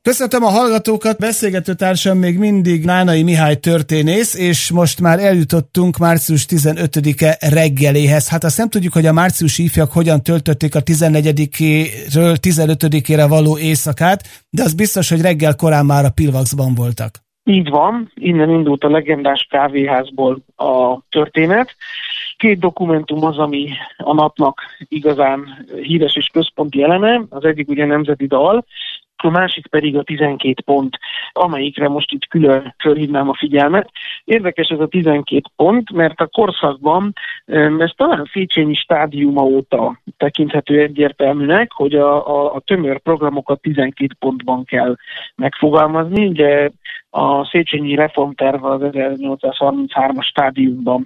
Köszöntöm a hallgatókat, beszélgető társam még mindig Nánai Mihály történész, és most már eljutottunk március 15-e reggeléhez. Hát azt nem tudjuk, hogy a márciusi ifjak hogyan töltötték a 14-ről 15-ére való éjszakát, de az biztos, hogy reggel korán már a Pilvaxban voltak. Így van, innen indult a legendás kávéházból a történet. 2 dokumentum az, ami a napnak igazán híres és központi eleme, az egyik ugye nemzeti dal, a másik pedig a 12 pont, amelyikre most itt külön fölhívnám a figyelmet. Érdekes ez a 12 pont, mert a korszakban ez talán Széchenyi stádiuma óta tekinthető egyértelműnek, hogy a tömör programokat 12 pontban kell megfogalmazni. Ugye a Széchenyi reformterv az 1833-as stádiumban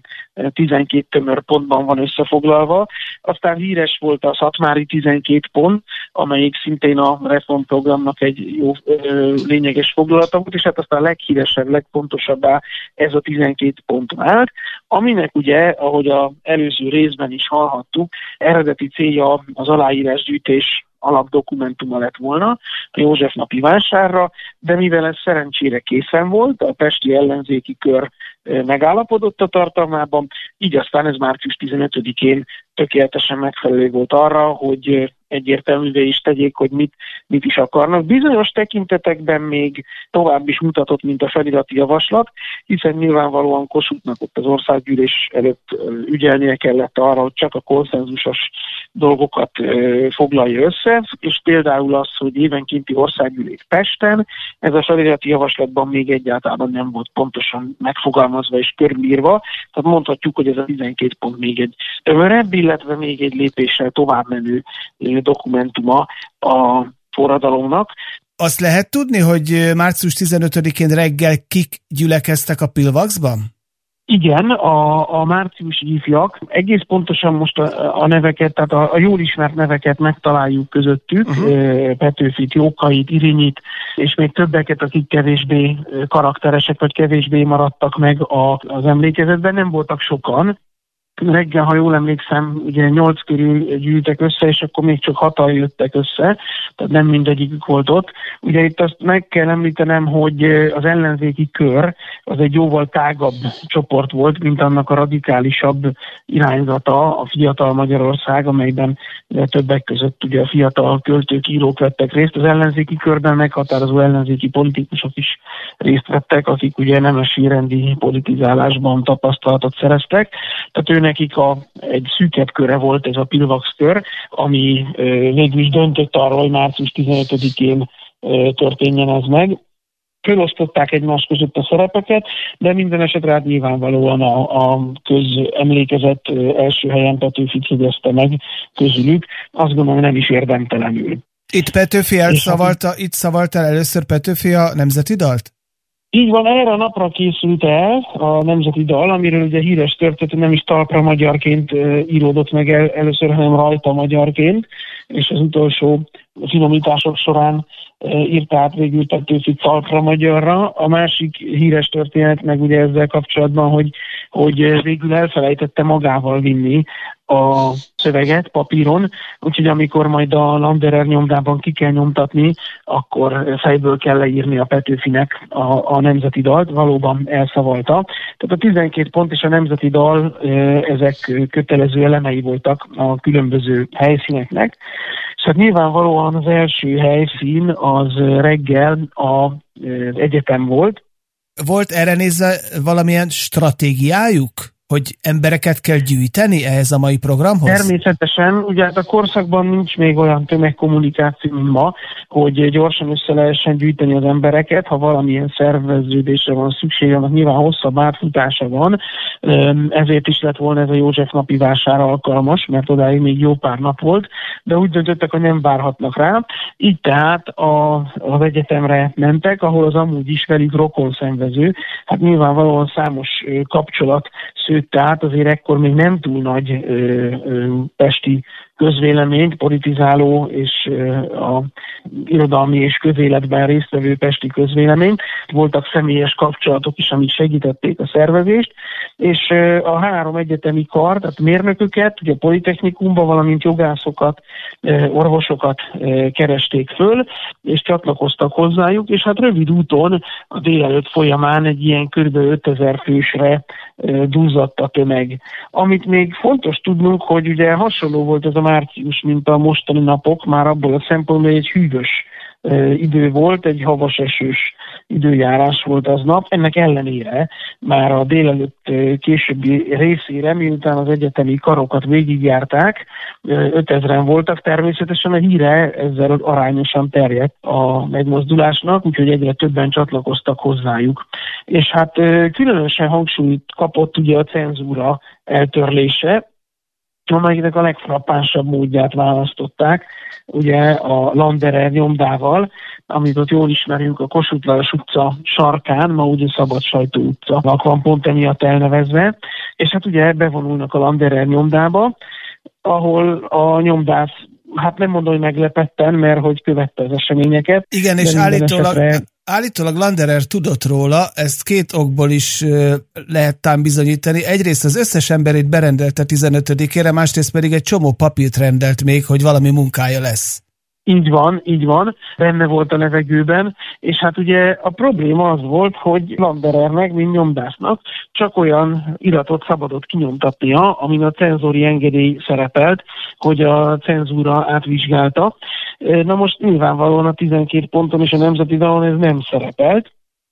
12 tömör pontban van összefoglalva. Aztán híres volt a szatmári 12 pont, amelyik szintén a reformprogramnak egy jó lényeges foglalata volt, és hát aztán a leghíresebb, legfontosabbá ez a 12 pont vált, aminek ugye, ahogy az előző részben is hallhattuk, eredeti célja az aláírásgyűjtés alapdokumentuma lett volna a József napi vásárra, de mivel ez szerencsére készen volt, a pesti ellenzéki kör megállapodott a tartalmában, így aztán ez március 15-én tökéletesen megfelelő volt arra, hogy egyértelművé is tegyék, hogy mit is akarnak. Bizonyos tekintetekben még tovább is mutatott, mint a felirati javaslat, hiszen nyilvánvalóan Kossuthnak ott az országgyűlés előtt ügyelnie kellett arra, hogy csak a konszenzusos dolgokat foglalja össze, és például az, hogy évenkénti országgyűlés Pesten, ez a felirati javaslatban még egyáltalán nem volt pontosan megfogalmazva és körülírva, tehát mondhatjuk, hogy ez a 12 pont még egy tömörebb, illetve még egy lépéssel tovább menő dokumentuma a forradalomnak. Azt lehet tudni, hogy március 15-én reggel kik gyülekeztek a Pilvaxban? Igen, a márciusi ifjak, egész pontosan most a neveket, tehát a jól ismert neveket megtaláljuk közöttük, Petőfit, Jókait, Irinyit, és még többeket, akik kevésbé karakteresek, vagy kevésbé maradtak meg az emlékezetben, nem voltak sokan. Reggel, ha jól emlékszem, ugye 8 körül gyűltek össze, és akkor még csak 6-an jöttek össze, tehát nem mindegyikük volt ott. Ugye itt azt meg kell említenem, hogy az ellenzéki kör az egy jóval tágabb csoport volt, mint annak a radikálisabb irányzata, a Fiatal Magyarország, amelyben többek között ugye a fiatal költők, írók vettek részt. Az ellenzéki körben meghatározó ellenzéki politikusok is részt vettek, akik ugye nemesi rendi politizálásban tapasztalatot szereztek. Tehát nekik egy szűkebb köre volt ez a Pilvax kör, ami végül is döntött arról, hogy március 15-én történjen ez meg. Fölosztották egymás között a szerepeket, de minden esetre hát nyilvánvalóan a közemlékezet első helyen Petőfit jegyezte meg közülük. Azt gondolom, nem is érdemtelenül. Itt Petőfi szavalta először Petőfi a nemzeti dalt? Így van, erre a napra készült el a nemzeti dal, amiről ugye híres történet, nem is talpra magyarként íródott meg először, hanem rajta magyarként, és az utolsó finomítások során írta át végül Petőfi talpra magyarra. A másik híres történet meg ugye ezzel kapcsolatban, hogy végül elfelejtette magával vinni a szöveget papíron, úgyhogy amikor majd a Landerer nyomdában ki kell nyomtatni, akkor fejből kell leírni a Petőfinek a nemzeti dalt, valóban elszavalta. Tehát a 12 pont és a nemzeti dal, ezek kötelező elemei voltak a különböző helyszíneknek. És hát nyilvánvalóan az első helyszín az reggel az egyetem volt. Volt erre nézve valamilyen stratégiájuk? Hogy embereket kell gyűjteni ehhez a mai programhoz? Természetesen, ugye hát a korszakban nincs még olyan tömegkommunikáció, mint ma, hogy gyorsan össze lehessen gyűjteni az embereket, ha valamilyen szerveződésre van szükség, annak nyilván hosszabb átfutása van, ezért is lett volna ez a József napi vásár alkalmas, mert odáig még jó pár nap volt, de úgy döntöttek, hogy nem várhatnak rá, így tehát az egyetemre mentek, ahol az amúgy is velük rokon szenvező, hát nyilvánvalóan számos kapcsolat szőtte át, azért ekkor még nem túl nagy pesti közvéleményt, politizáló és a irodalmi és közéletben résztvevő pesti közvéleményt. Voltak személyes kapcsolatok is, amik segítették a szervezést, és a három egyetemi kar, tehát mérnököket, ugye a Politechnikumba, valamint jogászokat, orvosokat keresték föl, és csatlakoztak hozzájuk, és hát rövid úton a délelőtt folyamán egy ilyen kb. 5000 fősre duzzadt a tömeg. Amit még fontos tudnunk, hogy ugye hasonló volt ez a március, mint a mostani napok, már abból a szempontból egy hűvös idő volt, egy havas esős időjárás volt aznap. Ennek ellenére már a délelőtt későbbi részére, miután az egyetemi karokat végigjárták, 5000-en voltak, természetesen a híre ezzel arányosan terjedt a megmozdulásnak, úgyhogy egyre többen csatlakoztak hozzájuk. És hát különösen hangsúlyt kapott ugye a cenzúra eltörlése, amelynek a legfrappánsabb módját választották, ugye a Landerer nyomdával, amit ott jól ismerünk a Kossuth Lajos utca sarkán, ma ugye Szabad Sajtó utca van pont emiatt elnevezve, és hát ugye bevonulnak a Landerer nyomdába, ahol a nyomdász, hát nem mondom, hogy meglepetten, mert hogy követte az eseményeket. Igen, és állítólag Landerer tudott róla, ezt két okból is lehet tám bizonyítani. Egyrészt az összes emberét berendelte 15-ére, másrészt pedig egy csomó papírt rendelt még, hogy valami munkája lesz. Így van, benne volt a levegőben, és hát ugye a probléma az volt, hogy Landerernek, mint nyomdásznak csak olyan iratot szabadott kinyomtatnia, amin a cenzori engedély szerepelt, hogy a cenzúra átvizsgálta. Na most nyilvánvalóan a 12 ponton és a Nemzeti Dalon ez nem szerepelt.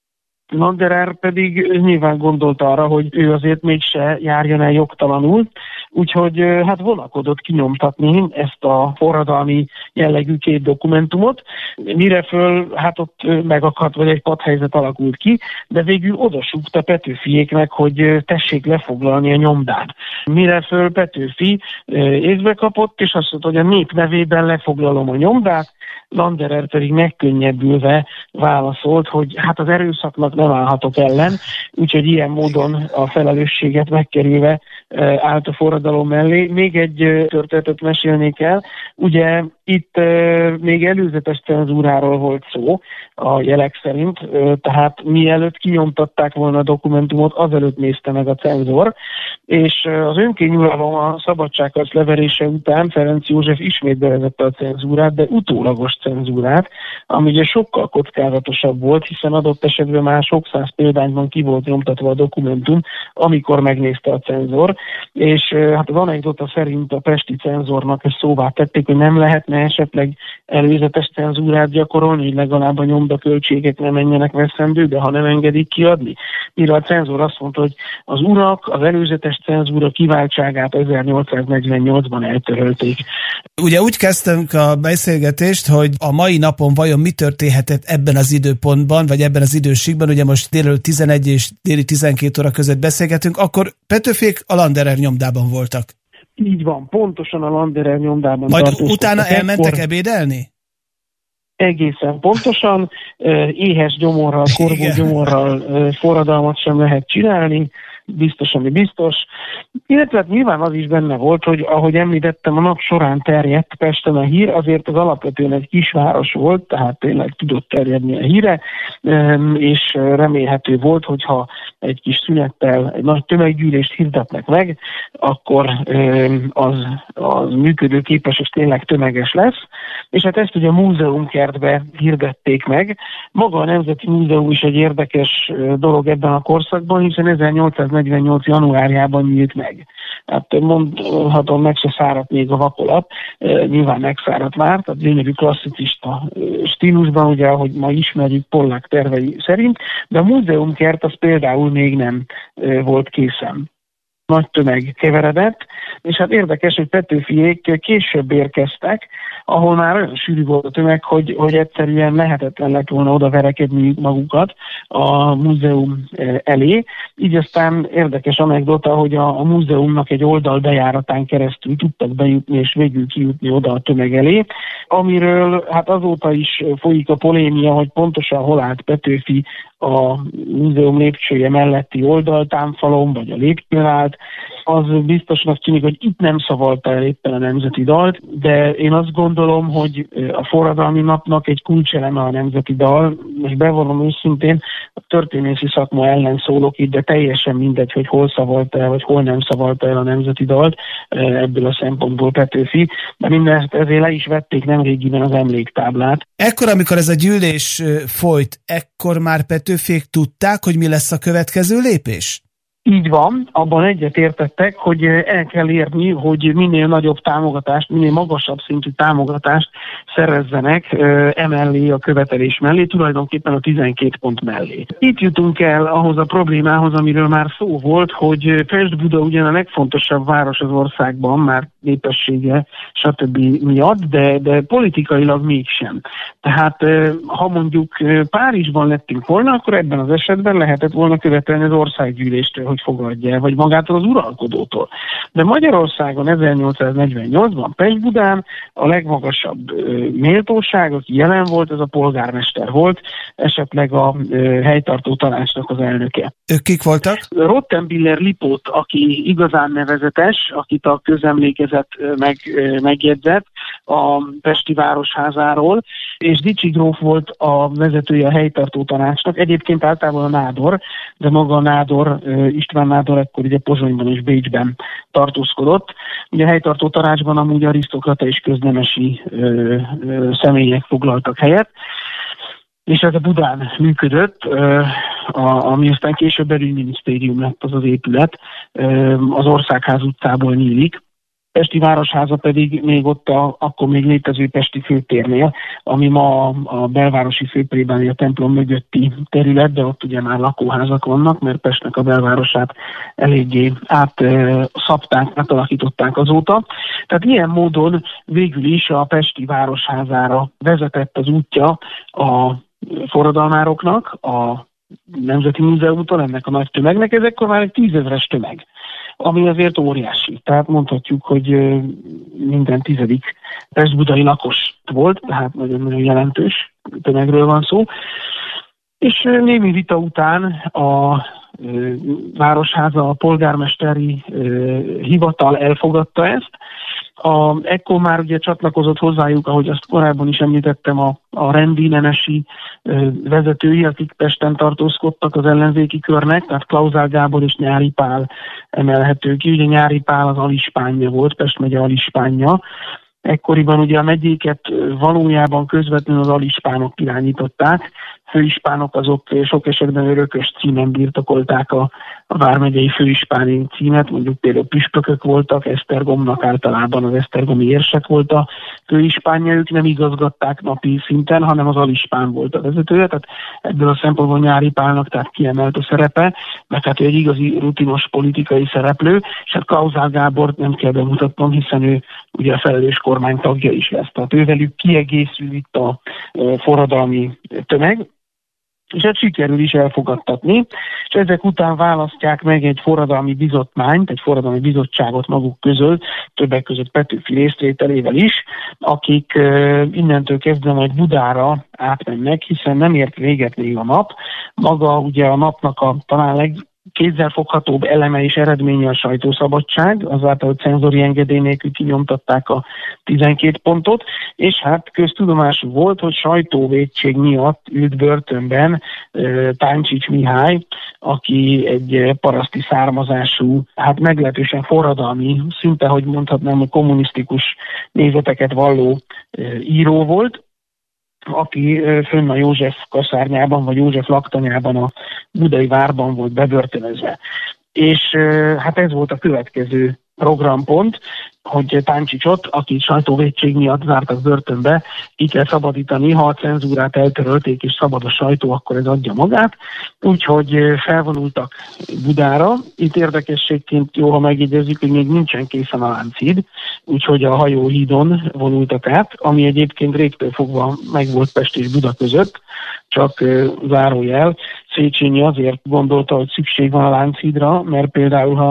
Landerer pedig nyilván gondolt arra, hogy ő azért mégse járjon el jogtalanul, úgyhogy hát vonakodott kinyomtatni ezt a forradalmi jellegű két dokumentumot, mire föl, hát ott megakadt, vagy egy padhelyzet alakult ki, de végül odasúgta Petőfiéknek, hogy tessék lefoglalni a nyomdát. Mire föl Petőfi észbe kapott, és azt mondta, hogy a nép nevében lefoglalom a nyomdát, Landerer pedig megkönnyebbülve válaszolt, hogy hát az erőszaknak nem állhatok ellen, úgyhogy ilyen módon a felelősséget megkerülve állt a forradalom mellé. Még egy történetet mesélnék el. Ugye itt még előzetes cenzúráról volt szó a jelek szerint, tehát mielőtt kinyomtatták volna a dokumentumot, azelőtt nézte meg a cenzor, és az önkényuralom a szabadságharc leverése után Ferenc József ismét bevezette a cenzúrát, de utólagos cenzúrát, ami ugye sokkal kockázatosabb volt, hiszen adott esetben már sok száz példányban ki volt nyomtatva a dokumentum, amikor megnézte a cenzor, és hát az anekdota szerint a pesti cenzornak ezt szóvá tették, hogy nem lehetne esetleg előzetes cenzúrát gyakorolni, hogy legalább a nyomdaköltségek ne menjenek veszendőbe, ha nem engedik kiadni. Mire a cenzor azt mondta, hogy az urak az előzetes cenzúra kiváltságát 1848-ban eltörölték. Ugye úgy kezdtünk a beszélgetést, hogy a mai napon vajon mi történhetett ebben az időpontban, vagy ebben az időségben, ugye most délelőtt 11 és déli 12 óra között beszélgetünk, akkor Petőfiék a Landerer nyomdában voltak. Így van, pontosan a Landerer nyomdában majd utána elmentek ebédelni? Egészen pontosan, éhes gyomorral, korgó gyomorral forradalmat sem lehet csinálni, biztos, ami biztos. Illetve nyilván az is benne volt, hogy ahogy említettem, a nap során terjedt Pesten a hír, azért az alapvetően egy kisváros volt, tehát tényleg tudott terjedni a híre, és remélhető volt, hogyha egy kis szünettel egy nagy tömeggyűlést hirdetnek meg, akkor az működőképes és tényleg tömeges lesz. És hát ezt ugye a múzeumkertbe hirdették meg. Maga a Nemzeti Múzeum is egy érdekes dolog ebben a korszakban, hiszen 1848. januárjában nyílt meg. Hát mondhatom, meg se száradt még a vakolat, nyilván megszáradt már, tehát gyönyörű klasszicista stílusban, ugye, ahogy ma ismerjük Pollack tervei szerint, de a múzeumkert az például még nem volt készen. Nagy tömeg keveredett, és hát érdekes, hogy Petőfiék később érkeztek, ahol már olyan sűrű volt a tömeg, hogy egyszerűen lehetetlen lett volna oda verekedni magukat a múzeum elé. Így aztán érdekes anekdota, hogy a múzeumnak egy oldalbejáratán keresztül tudtak bejutni és végül kijutni oda a tömeg elé, amiről hát azóta is folyik a polémia, hogy pontosan hol állt Petőfi a múzeum lépcsője melletti oldaltámfalon, vagy a lépcsőn állt, az biztosnak tűnik, hogy itt nem szavalta el éppen a nemzeti dalt, de én azt gondolom, hogy a forradalmi napnak egy kulcseleme a nemzeti dal, és bevallom őszintén, a történészi szakma ellen szólok itt, de teljesen mindegy, hogy hol szavalta el, vagy hol nem szavalta el a nemzeti dalt, ebből a szempontból Petőfi, de mindezt ezért le is vették nemrégiben az emléktáblát. Ekkor, amikor ez a gyűlés folyt, ekkor már Petőfiék tudták, hogy mi lesz a következő lépés? Így van, abban egyetértettek, hogy el kell érni, hogy minél nagyobb támogatást, minél magasabb szintű támogatást szerezzenek emellé a követelés mellé, tulajdonképpen a 12 pont mellé. Itt jutunk el ahhoz a problémához, amiről már szó volt, hogy Pest-Buda ugyan a legfontosabb város az országban, már népessége, stb. Miatt, de politikailag mégsem. Tehát ha mondjuk Párizsban lettünk volna, akkor ebben az esetben lehetett volna követelni az országgyűléstől, hogy fogadja el, vagy magától az uralkodótól. De Magyarországon 1848-ban Pest-Budán a legmagasabb méltóság, aki jelen volt, ez a polgármester volt, esetleg a helytartó tanácsnak az elnöke. Ők kik voltak? Rottenbiller Lipót, aki igazán nevezetes, akit a közemlékezet megjegyzett a Pesti Városházáról, és Dicsi gróf volt a vezetője a helytartó tanácsnak, egyébként általában a nádor, de maga a nádor, István nádor ekkor ugye Pozsonyban és Bécsben tartózkodott. Ugye a helytartó tanácsban amúgy arisztokrata és köznemesi személyek foglaltak helyet, és ez a Budán működött, ami aztán később belügyminisztérium lett az az épület, az Országház utcából nyílik. Pesti Városháza pedig még ott akkor még létező Pesti főtérnél, ami ma a belvárosi főplébáni, a templom mögötti terület, de ott ugye már lakóházak vannak, mert Pestnek a belvárosát eléggé átszabták, átalakították azóta. Tehát ilyen módon végül is a Pesti Városházára vezetett az útja a forradalmároknak, a Nemzeti Múzeumtól, ennek a nagy tömegnek, ez ekkor már egy 10 000-es tömeg, ami azért óriási. Tehát mondhatjuk, hogy minden 10. pest-budai lakos volt, tehát nagyon jelentős tömegről van szó. És némi vita után a Városháza, a polgármesteri hivatal elfogadta ezt. Ekkor már ugye csatlakozott hozzájuk, ahogy azt korábban is említettem, a rendi nemesi vezetői, akik Pesten tartózkodtak az ellenzéki körnek, tehát Klauzál Gábor és Nyári Pál emelhető ki. Ugye Nyári Pál az alispánja volt, Pest megye alispánja. Ekkoriban ugye a megyéket valójában közvetlenül az alispánok irányították, főispánok azok sok esetben örökös címen birtokolták a vármegyei főispáni címet, mondjuk például püspökök voltak, Esztergomnak általában az esztergomi érsek volt a főispánja, ők nem igazgatták napi szinten, hanem az alispán volt a vezetője, tehát ebből a szempontból Nyári Pálnak tehát kiemelt a szerepe, mert hát ő egy igazi rutinos politikai szereplő, és hát Klauzál Gábort nem kell bemutatnom, hiszen ő ugye a felelős kormány tagja is lesz. Tehát ővelük kiegészül itt a forradalmi tömeg, és ezt sikerül is elfogadtatni, és ezek után választják meg egy forradalmi bizottmányt, egy forradalmi bizottságot maguk közül, többek között Petőfi részvételével is, akik innentől kezdve majd Budára átmennek, hiszen nem ért véget még a nap. Maga ugye a napnak a talán kézzelfoghatóbb eleme és eredménye a sajtószabadság, azáltal, hogy cenzori engedély nélkül kinyomtatták a 12 pontot, és hát köztudomású volt, hogy sajtóvétség miatt ült börtönben Táncsics Mihály, aki egy paraszti származású, hát meglehetősen forradalmi, szinte, hogy mondhatnám, hogy kommunisztikus nézeteket valló író volt, aki fönn a József kaszárnyában, vagy József laktanyában a budai várban volt bebörtönözve. És hát ez volt a következő programpont, hogy Táncsicsot, aki sajtóvétség miatt zártak börtönbe, ki kell szabadítani, ha a cenzúrát eltörölték és szabad a sajtó, akkor ez adja magát. Úgyhogy felvonultak Budára. Itt érdekességként jó, ha megjegyezzük, hogy még nincsen készen a Lánchíd, úgyhogy a hajóhídon vonultak át, ami egyébként régtől fogva megvolt Pest és Buda között, csak zárójel. Széchenyi azért gondolta, hogy szükség van a Lánchídra, mert például ha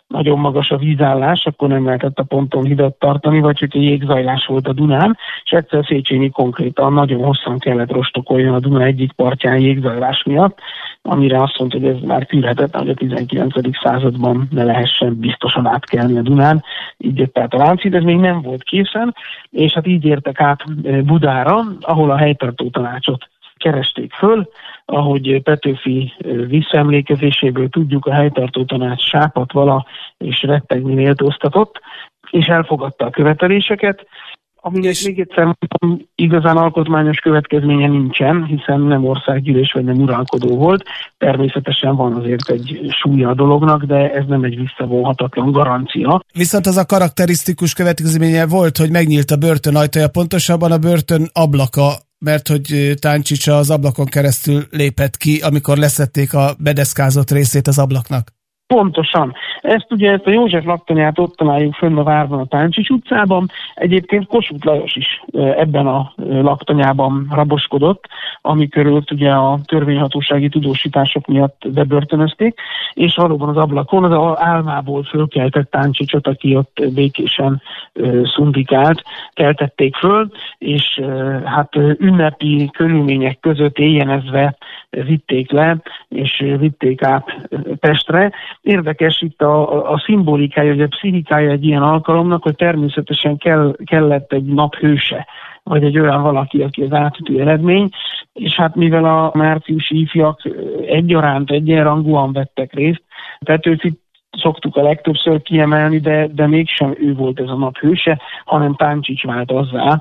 nagyon magas a vízállás, akkor nem lehetett a ponton hidat tartani, vagy hogyha jégzajlás volt a Dunán, és egyszer Széchenyi konkrétan nagyon hosszan kellett rostokoljon a Duna egyik partján jégzajlás miatt, amire azt mondta, hogy ez már tűrhetetlen, hogy a 19. században ne lehessen biztosan átkelni a Dunán. Így jött át a Lánchíd, ez még nem volt készen, és hát így értek át Budára, ahol a helytartó tanácsot keresték föl. Ahogy Petőfi visszaemlékezéséből tudjuk, a helytartó tanács sápadt vala és rettegni méltóztatott, és elfogadta a követeléseket, aminek még egyszer mondtam, igazán alkotmányos következménye nincsen, hiszen nem országgyűlés vagy nem uralkodó volt. Természetesen van azért egy súlya a dolognak, de ez nem egy visszavonhatatlan garancia. Viszont az a karakterisztikus következménye volt, hogy megnyílt a börtön ajtaja, pontosabban a börtön ablaka, mert hogy Táncsics az ablakon keresztül lépett ki, amikor leszették a bedeszkázott részét az ablaknak. Pontosan. Ezt a József laktanyát ott találjuk fönn a várban, a Táncsics utcában. Egyébként Kossuth Lajos is ebben a laktanyában raboskodott, amikor ugye a törvényhatósági tudósítások miatt bebörtönözték, és valóban az ablakon az álmából fölkeltett Táncsicsot, aki ott békésen szundikált, keltették föl, és hát ünnepi körülmények között éjjenezve vitték le, és vitték át Pestre. Érdekes itt a szimbolikája, vagy a pszichikája egy ilyen alkalomnak, hogy természetesen kellett egy naphőse, vagy egy olyan valaki, aki az átütő eredmény, és hát mivel a márciusi ifjak egyenrangúan vettek részt, Petőfit szoktuk a legtöbbször kiemelni, de mégsem ő volt ez a naphőse, hanem Táncsics vált azzá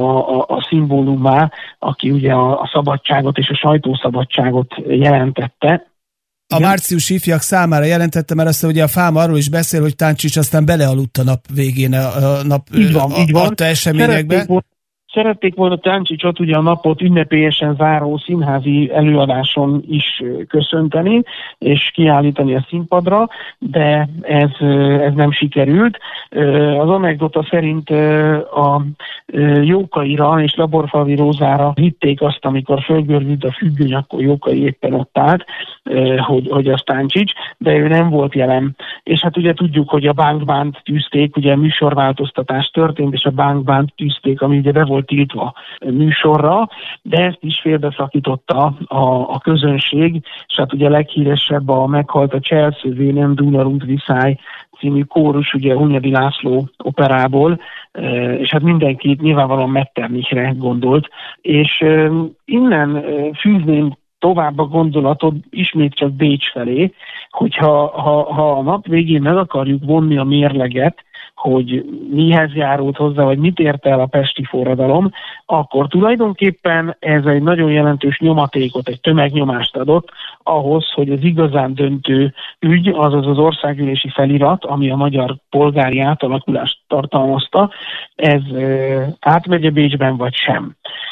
a szimbólumá, aki ugye a szabadságot és a sajtószabadságot jelentette. A márciusi ifjak számára jelentette, mert aztán ugye a Fáma arról is beszél, hogy Táncsics aztán belealudt a nap végén a nap így van. adta eseményekbe. Szerették volna Táncsicsot ugye a napot ünnepélyesen záró színházi előadáson is köszönteni, és kiállítani a színpadra, de ez nem sikerült. Az anekdota szerint a Jókaira és Laborfalvi Rózára hitték azt, amikor fölgördült a függöny, akkor Jókai éppen ott állt, hogy az Táncsics, de ő nem volt jelen. És hát ugye tudjuk, hogy a Bánkbánt tűzték, ugye műsorváltoztatás történt, és a Bánkbánt tűzték, ami ugye be volt tiltva műsorra, de ezt is félbeszakította a közönség, és hát ugye leghíresebb a meghalt a Cselszövé nem Dunarunt Viszály című kórus, ugye Hunyadi László operából, és hát mindenki nyilvánvalóan Metternichre gondolt, és innen fűzném tovább a gondolatot ismét csak Bécs felé, hogyha a nap végén meg akarjuk vonni a mérleget, hogy mihez járult hozzá, vagy mit ért el a pesti forradalom, akkor tulajdonképpen ez egy nagyon jelentős nyomatékot, egy tömegnyomást adott ahhoz, hogy az igazán döntő ügy, azaz az országgyűlési felirat, ami a magyar polgári átalakulást tartalmazta, ez átmegy Bécsben vagy sem.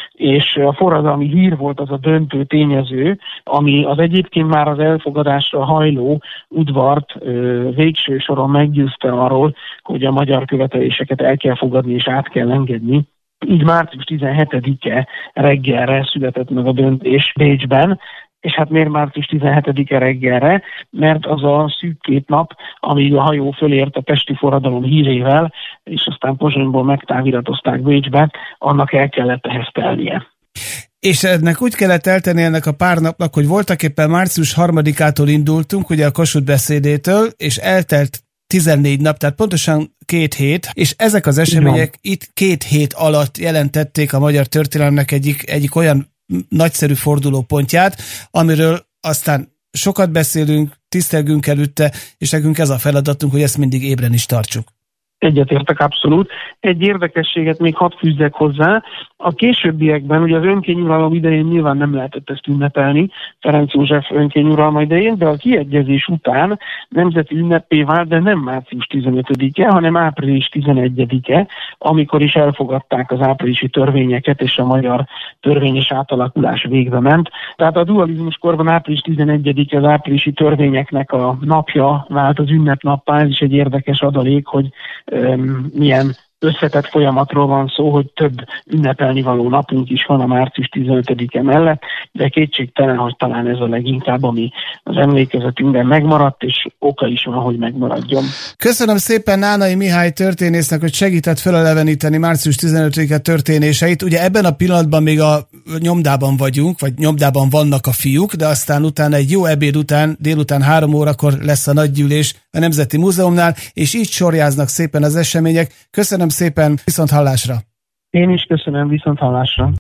És a forradalmi hír volt az a döntő tényező, ami az egyébként már az elfogadásra hajló udvart végső soron meggyőzte arról, hogy a magyar követeléseket el kell fogadni és át kell engedni. Így március 17-e reggelre született meg a döntés Bécsben, és hát miért március 17-e reggelre? Mert az a szűk 2 nap, amíg a hajó fölért a pesti forradalom hírével, és aztán Pozsonyból megtáviratozták Bécsbe, annak el kellett ehhez telnie. És ennek úgy kellett eltenni ennek a pár napnak, hogy voltak éppen március 3-ától indultunk, ugye a Kossuth beszédétől, és eltelt 14 nap, tehát pontosan 2 hét, és ezek az események itt 2 hét alatt jelentették a magyar történelemnek egyik olyan nagyszerű fordulópontját, amiről aztán sokat beszélünk, tisztelgünk előtte, és nekünk ez a feladatunk, hogy ezt mindig ébren is tartsuk. Egyetértek abszolút. Egy érdekességet még hadd fűzzek hozzá. A későbbiekben, ugye az önkényuralom idején nyilván nem lehetett ezt ünnepelni, Ferenc József önkényuralma idején, de a kiegyezés után nemzeti ünnepé vált, de nem március 15-e, hanem április 11-e, amikor is elfogadták az áprilisi törvényeket, és a magyar törvényes átalakulás végbe ment. Tehát a dualizmus korban április 11-e az áprilisi törvényeknek a napja vált az ünnepnappá, ez is egy érdekes adalék, hogy milyen összetett folyamatról van szó, hogy több ünnepelni való napunk is van a március 15-e mellett, de kétségtelen, hogy talán ez a leginkább, ami az emlékezetünkben megmaradt, és oka is van, hogy megmaradjon. Köszönöm szépen Nánai Mihály történésznek, hogy segített feleleveníteni március 15-e történéseit. Ugye ebben a pillanatban még a nyomdában vagyunk, vagy nyomdában vannak a fiúk, de aztán utána egy jó ebéd után, délután 3 órakor lesz a nagygyűlés a Nemzeti Múzeumnál, és így sorjáznak szépen az események. Köszönöm szépen, viszont hallásra! Én is köszönöm, viszont hallásra!